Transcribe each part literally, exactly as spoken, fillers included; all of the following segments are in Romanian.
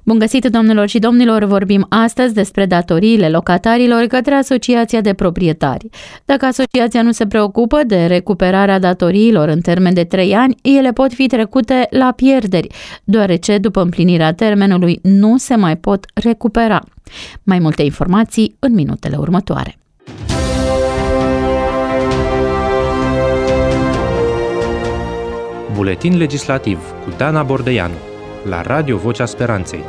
Bun găsit, doamnelor și domnilor! Vorbim astăzi despre datoriile locatarilor către Asociația de Proprietari. Dacă asociația nu se preocupă de recuperarea datoriilor în termen de trei ani, ele pot fi trecute la pierderi, deoarece după împlinirea termenului nu se mai pot recupera. Mai multe informații în minutele următoare. Buletin legislativ cu Dana Bordeianu la Radio Vocea Speranței.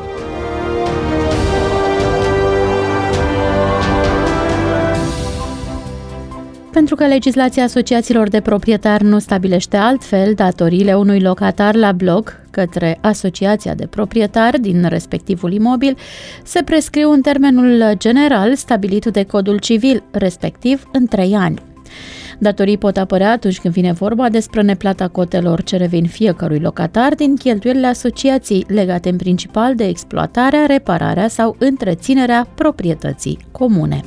Pentru că legislația asociațiilor de proprietari nu stabilește altfel datoriile unui locatar la bloc către asociația de proprietari din respectivul imobil, se prescriu în termenul general stabilit de Codul Civil, respectiv în trei ani. Datorii pot apărea atunci când vine vorba despre neplata cotelor ce revin fiecărui locatar din cheltuielile asociației, legate în principal de exploatarea, repararea sau întreținerea proprietății comune.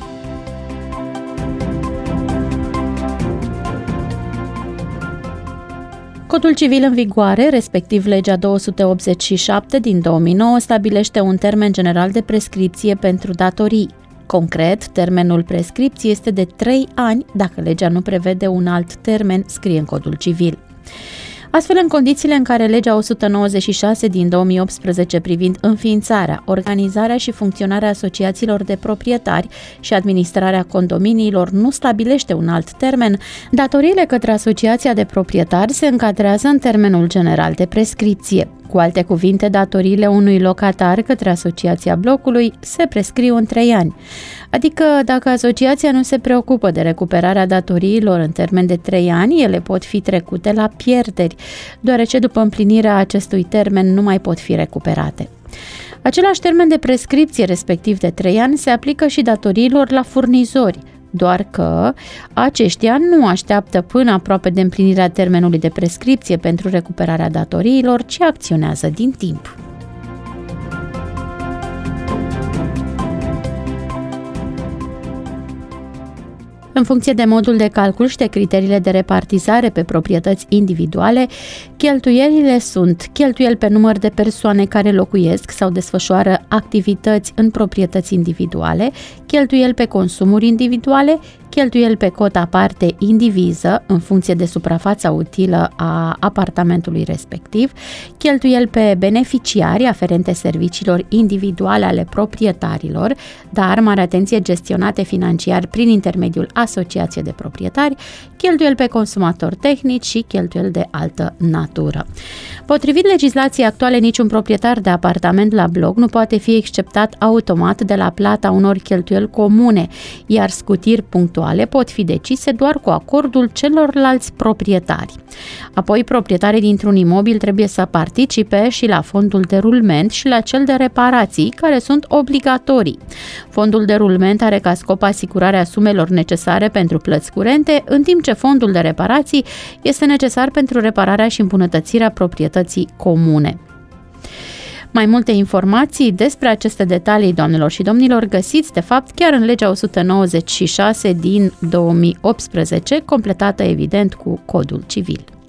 Codul civil în vigoare, respectiv legea două sute optzeci și șapte din două mii nouă, stabilește un termen general de prescripție pentru datorii. Concret, termenul prescripției este de trei ani dacă legea nu prevede un alt termen, scrie în Codul Civil. Astfel, în condițiile în care legea o sută nouăzeci și șase din două mii optsprezece privind înființarea, organizarea și funcționarea asociațiilor de proprietari și administrarea condominiilor nu stabilește un alt termen, datoriile către asociația de proprietari se încadrează în termenul general de prescripție. Cu alte cuvinte, datoriile unui locatar către asociația blocului se prescriu în trei ani. Adică, dacă asociația nu se preocupă de recuperarea datoriilor în termen de trei ani, ele pot fi trecute la pierderi, deoarece după împlinirea acestui termen nu mai pot fi recuperate. Același termen de prescripție, respectiv de trei ani, se aplică și datoriilor la furnizori, doar că aceștia nu așteaptă până aproape de împlinirea termenului de prescripție pentru recuperarea datoriilor, ci acționează din timp. În funcție de modul de calcul și de criteriile de repartizare pe proprietăți individuale, cheltuielile sunt cheltuieli pe număr de persoane care locuiesc sau desfășoară activități în proprietăți individuale, cheltuieli pe consumuri individuale, cheltuieli pe cota parte indiviză în funcție de suprafața utilă a apartamentului respectiv, cheltuieli pe beneficiari aferente serviciilor individuale ale proprietarilor, dar, mare atenție, gestionate financiar prin intermediul asociației de proprietari, cheltuieli pe consumatori tehnici și cheltuieli de altă natură. Potrivit legislației actuale, niciun proprietar de apartament la bloc nu poate fi exceptat automat de la plata unor cheltuieli comune, iar scutiri punctuale pot fi decise doar cu acordul celorlalți proprietari. Apoi, proprietarii dintr-un imobil trebuie să participe și la fondul de rulment și la cel de reparații, care sunt obligatorii. Fondul de rulment are ca scop asigurarea sumelor necesare pentru plăți curente, în timp ce fondul de reparații este necesar pentru repararea și îmbunătățirea proprietății comune. Mai multe informații despre aceste detalii, doamnelor și domnilor, găsiți de fapt chiar în legea o sută nouăzeci și șase din două mii optsprezece, completată evident cu Codul Civil.